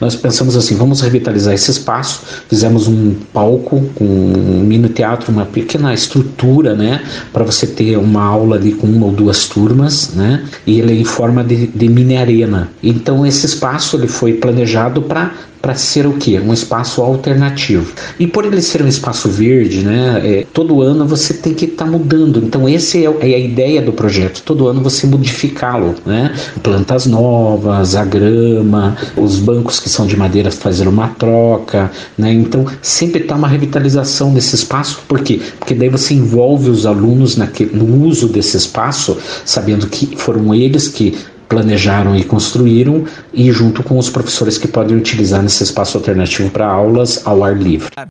nós pensamos assim, vamos revitalizar esse espaço, fizemos um palco com um mini teatro, uma pequena estrutura, né, para você ter uma aula ali com uma ou duas turmas, né, e ele é em forma de mini arena. Então esse espaço ele foi planejado para ser o quê? Um espaço alternativo. E por ele ser um espaço verde, né, todo ano você tem que estar mudando. Então essa é a ideia do projeto. Todo ano você modificá-lo, né? Plantas novas, a grama, os bancos que são de madeira fazer uma troca, né? Então sempre está uma revitalização desse espaço. Por quê? Porque daí você envolve os alunos no uso desse espaço, sabendo que foram eles que planejaram e construíram, e junto com os professores que podem utilizar nesse espaço alternativo para aulas ao ar livre.